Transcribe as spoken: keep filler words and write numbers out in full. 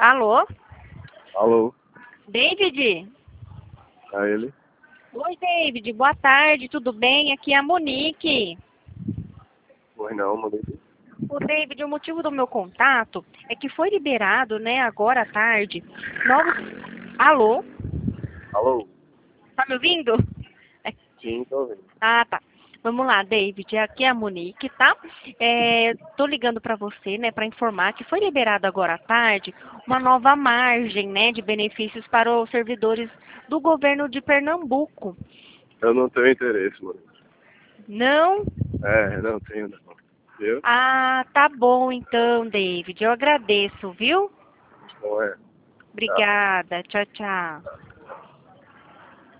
Alô? Alô, David? é ele? Oi, David. Boa tarde, tudo bem? Aqui é a Monique. Pois não, mandei. O David, o motivo do meu contato é que foi liberado, né, agora à tarde, novos... Alô? Alô? Tá me ouvindo? É- Sim, tô ouvindo. Ah, tá. Vamos lá, David. Aqui é a Monique, tá? É, tô ligando para você, né, para informar que foi liberado agora à tarde uma nova margem, né, de benefícios para os servidores do governo de Pernambuco. Eu não tenho interesse, mano. Não? É, não tenho não. Viu? Ah, tá bom então, David. Eu agradeço, viu? Não é. Tá. Obrigada. Tchau, tchau.